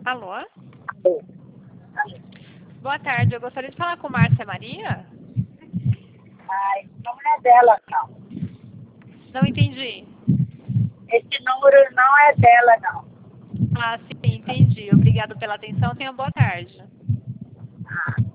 Alô? Alô? Boa tarde, eu gostaria de falar com Márcia Maria. Ai, não é dela, não. Não entendi. Esse número não é dela, não. Ah, sim, entendi. Obrigado pela atenção. Tenha boa tarde. Ah.